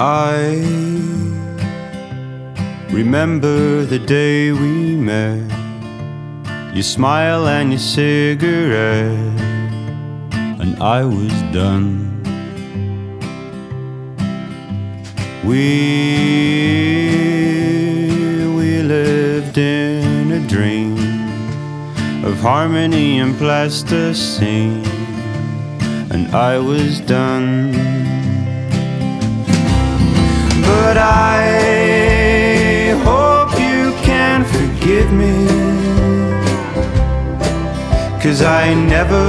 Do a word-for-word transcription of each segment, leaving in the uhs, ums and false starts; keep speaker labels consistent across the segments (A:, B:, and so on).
A: I remember the day we met, your smile and your cigarette, and I was done. We, we lived in a dream of harmony and plasticine, and I was done. But I hope you can forgive me, 'cause I never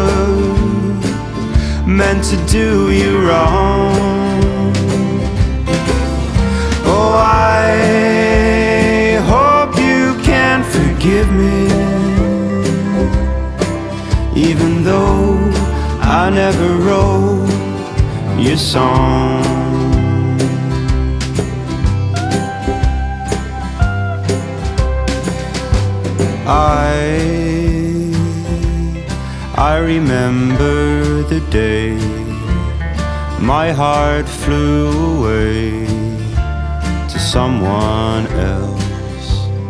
A: meant to do you wrong. Oh, I hope you can forgive me, even though I never wrote your song. I, I remember the day my heart flew away to someone else.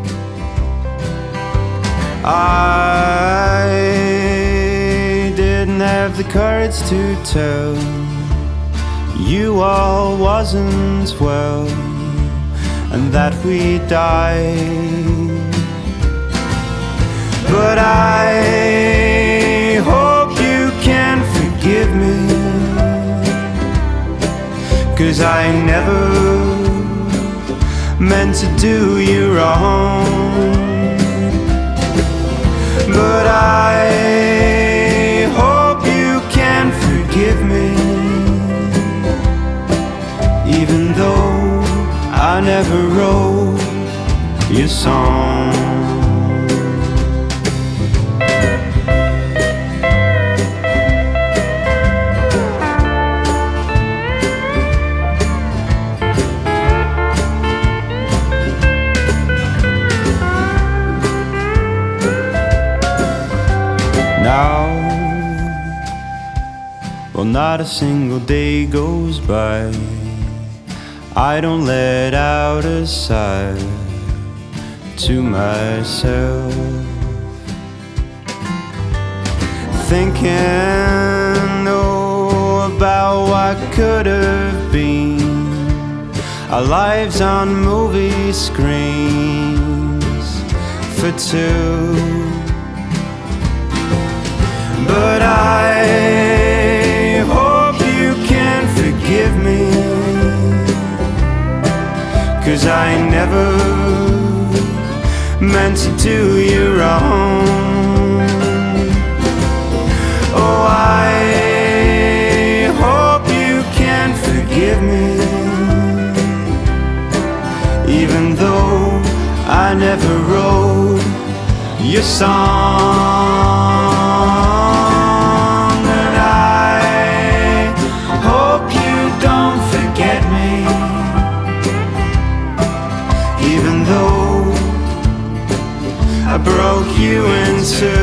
A: I didn't have the courage to tell you all wasn't well, and that we died. But I hope you can forgive me, 'cause I never meant to do you wrong. But I hope you can forgive me, even though I never wrote your song. Now, well, not a single day goes by I don't let out a sigh to myself, thinking, oh, about what could have been, our lives on movie screens for two. But I hope you can forgive me, 'cause I never meant to do you wrong. Oh, I hope you can forgive me, even though I never wrote your song. Even though I broke you in two,